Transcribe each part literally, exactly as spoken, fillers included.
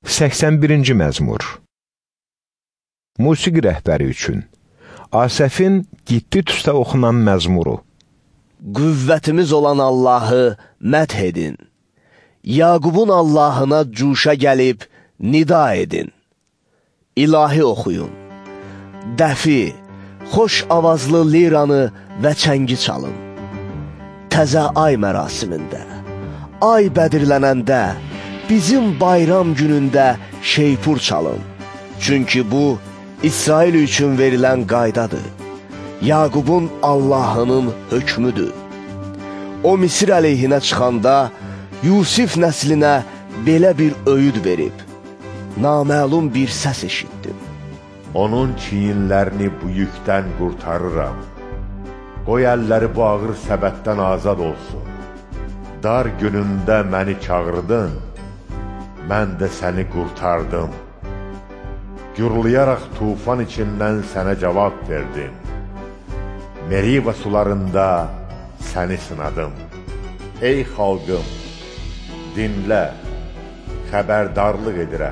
səksən birinci məzmur. Musiqi rəhbəri üçün Asəfin Gittüsdə oxunan məzmuru. Qüvvətimiz olan Allahı məth edin. Yaqubun Allahına cuşa gəlib nida edin. İlahi oxuyun. Dəfi, xoş avazlı liranı və çəngi çalın. Təzə ay mərasimində, ay bədirlənəndə, bizim bayram günündə şeypur çalın. Çünki bu, İsrail üçün verilən qaydadır. Yaqubun Allahının hökmüdür. O, Misir əleyhinə çıxanda, Yusif nəslinə belə bir öyüd verib. Naməlum bir səs eşitdim. Onun çiyinlərini bu yükdən qurtarıram. Qoy əlləri bu ağır səbətdən azad olsun. Dar günündə məni çağırdın, mən də səni qurtardım. Gürləyərək tufan içindən sənə cavab verdim. Meriva sularında səni sınadım. Ey xalqım, dinlə, xəbərdarlıq edirəm.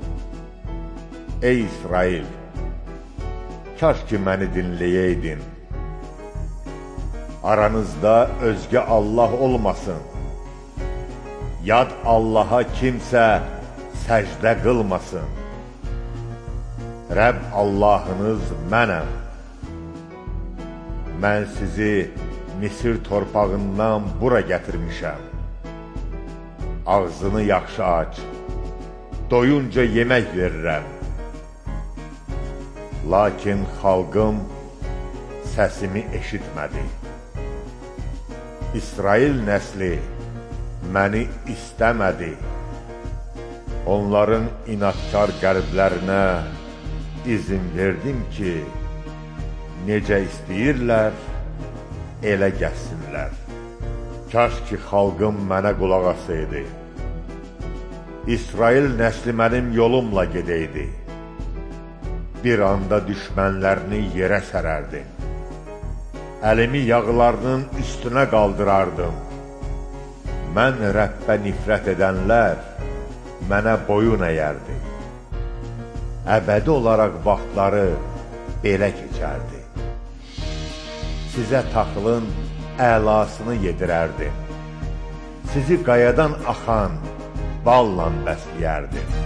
Ey İsrail, kaş ki məni dinləyəydin. Aranızda özgə Allah olmasın. Yad Allaha kimsə səcdə qılmasın. Rəbb Allahınız mənəm. Mən sizi Misir torpağından bura gətirmişəm. Ağzını yaxşı aç, doyunca yemək verirəm. Lakin xalqım səsimi eşitmədi. İsrail nəsli məni istəmədi. Onların inadkar qəlblərinə izin verdim ki, necə istəyirlər, elə gəlsinlər. Kaş ki xalqım mənə qulaq asaydı. İsrail nəsli mənim yolumla gedəydi. Bir anda düşmənlərini yerə sərərdim. Əlimi yağlarının üstünə qaldırardım. Mən Rəbbə nifrət edənlər mənə boyun əyərdi. Əbədi olaraq vaxtları belə keçərdi. Sizə taxılın əlasını yedirərdim. Sizi qayadan axan balla bəsləyərdim.